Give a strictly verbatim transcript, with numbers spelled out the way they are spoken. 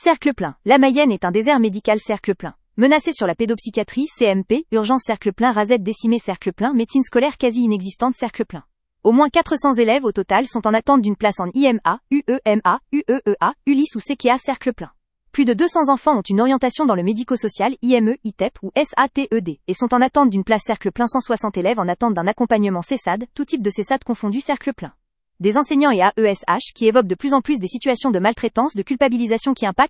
Cercle plein. La Mayenne est un désert médical cercle plein. Menacé sur la pédopsychiatrie, C M P, urgence cercle plein, rasette décimée cercle plein, médecine scolaire quasi inexistante cercle plein. Au moins quatre cents élèves au total sont en attente d'une place en I M A, U E M A, U E E A, Ulysse ou C K A cercle plein. Plus de deux cents enfants ont une orientation dans le médico-social, I M E, I T E P ou S A T E D, et sont en attente d'une place cercle plein. Cent soixante élèves en attente d'un accompagnement C E S A D, tout type de C E S A D confondu cercle plein. Des enseignants et A E S H qui évoquent de plus en plus des situations de maltraitance, de culpabilisation qui impactent